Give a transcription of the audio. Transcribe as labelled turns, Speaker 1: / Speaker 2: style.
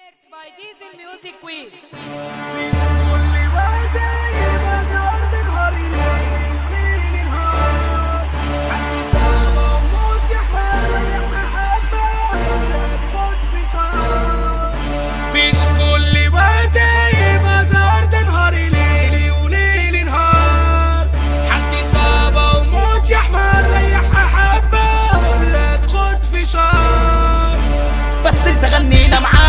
Speaker 1: Mixed by Diesel Music Quiz.
Speaker 2: مش كل وقت يبقى زهر ده نهاري ليلي وليلي نهار حالتي صعبة وموت يا حمار ريحها حبة ولا تاخد فشار بس انت غنينا معاك